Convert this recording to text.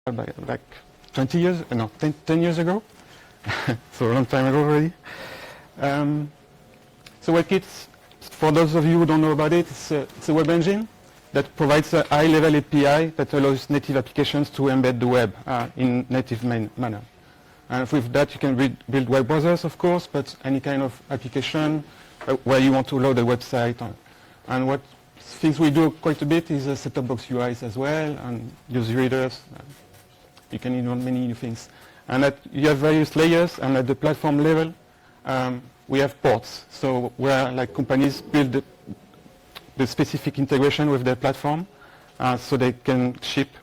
like 20 years, no, 10 years ago. So a long time ago already. So WebKit, for those of you who don't know about it, it's a web engine that provides a high-level API that allows native applications to embed the web in native manner. And with that, you can build web browsers, of course, but any kind of application where you want to load a website. And what things we do quite a bit is set-top box UIs as well, and user readers. You can invent many new things. And you have various layers, and at the platform level, we have ports. So where like companies build the specific integration with their platform, so they can ship